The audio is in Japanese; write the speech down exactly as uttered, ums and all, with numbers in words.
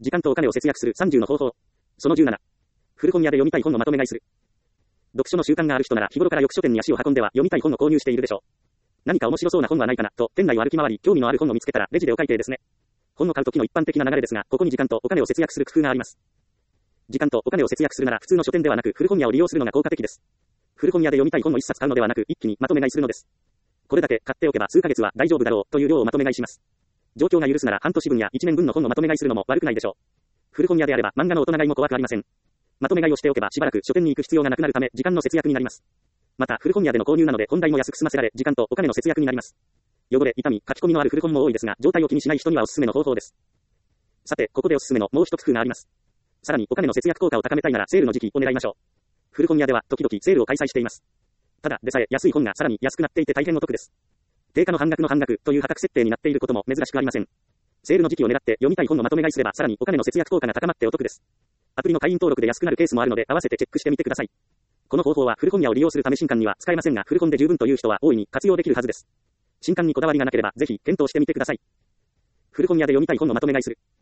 時間とお金を節約するさんじゅうの方法。そのじゅうなな。古本屋で読みたい本のまとめ買いする。読書の習慣がある人なら日頃からよく書店に足を運んでは読みたい本を購入しているでしょう。何か面白そうな本はないかなと店内を歩き回り興味のある本を見つけたらレジでお会計ですね。本を買う時の一般的な流れですが、ここに時間とお金を節約する工夫があります。時間とお金を節約するなら普通の書店ではなく古本屋を利用するのが効果的です。古本屋で読みたい本を一冊買うのではなく一気にまとめ買いするのです。これだけ買っておけば数ヶ月は大丈夫だろうという量をまとめ買いします。状況が許すなら半年分やいちねんぶんの本をまとめ買いするのも悪くないでしょう。古本屋であれば漫画の大人買いも怖くありません。まとめ買いをしておけばしばらく書店に行く必要がなくなるため時間の節約になります。また古本屋での購入なので本代も安く済ませられ時間とお金の節約になります。汚れ、傷み、書き込みのある古本も多いですが状態を気にしない人にはおすすめの方法です。さて、ここでおすすめのもう一工夫があります。さらにお金の節約効果を高めたいならセールの時期を狙いましょう。古本屋では時々セールを開催しています。ただでさえ安い本がさらに安くなっていて大変お得です。定価の半額の半額という破格設定になっていることも珍しくありません。セールの時期を狙って読みたい本のまとめ買いすればさらにお金の節約効果が高まってお得です。アプリの会員登録で安くなるケースもあるので合わせてチェックしてみてください。この方法は古本屋を利用するため新刊には使えませんが古本で十分という人は大いに活用できるはずです。新刊にこだわりがなければぜひ検討してみてください。古本屋で読みたい本のまとめ買いする。